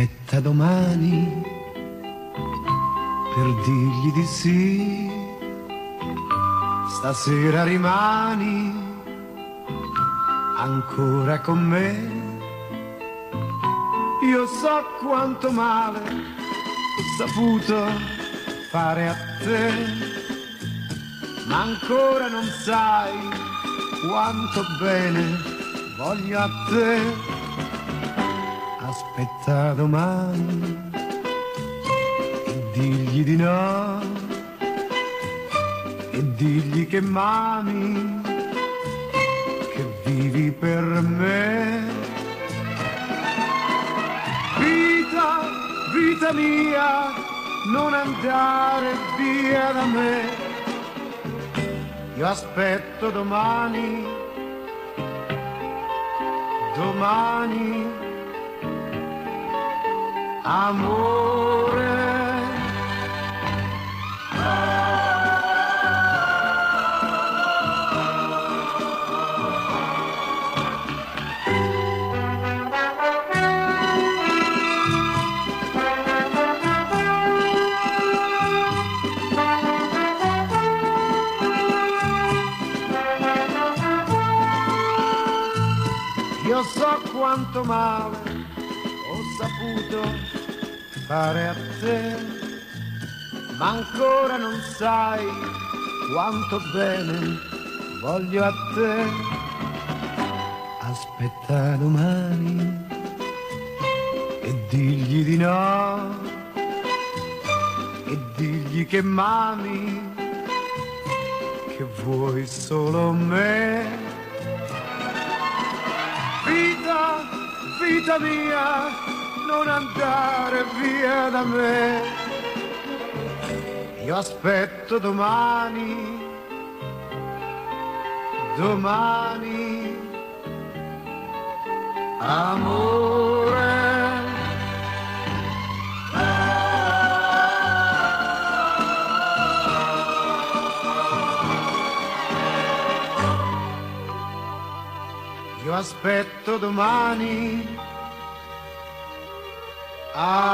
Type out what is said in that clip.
aspetta domani per dirgli di sì. Stasera rimani ancora con me. Io so quanto male ho saputo fare a te, ma ancora non sai quanto bene voglio a te. Aspetta domani e digli di no, e digli che m'ami, che vivi per me. Vita, vita mia, non andare via da me. Io aspetto domani, domani, amore. Io so quanto male ho saputo fare a te, ma ancora non sai quanto bene voglio a te. Aspetta domani e digli di no, e digli che m'ami, che vuoi solo me. Vita, vita mia, non andare via da me. Io aspetto domani, domani, amore. Io aspetto domani, amore.